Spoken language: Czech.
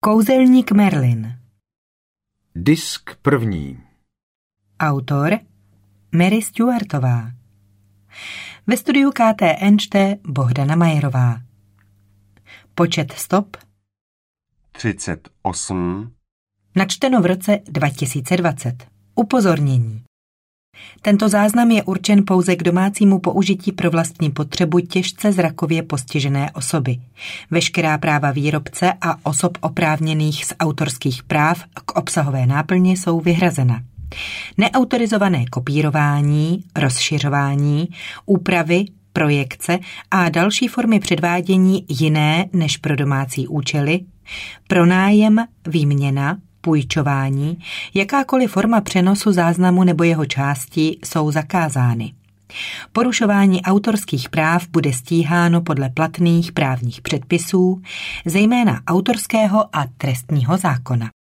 Kouzelník Merlin. Disk první. Autor Mary Stuartová. Ve studiu KTN čte Bohdana Majerová. Počet stop 38. Načteno v roce 2020. Upozornění. Tento záznam je určen pouze k domácímu použití pro vlastní potřebu těžce zrakově postižené osoby. Veškerá práva výrobce a osob oprávněných z autorských práv k obsahové náplni jsou vyhrazena. Neautorizované kopírování, rozšiřování, úpravy, projekce a další formy předvádění jiné než pro domácí účely, pronájem, výměna, půjčování, jakákoliv forma přenosu záznamu nebo jeho části jsou zakázány. Porušování autorských práv bude stíháno podle platných právních předpisů, zejména autorského a trestního zákona.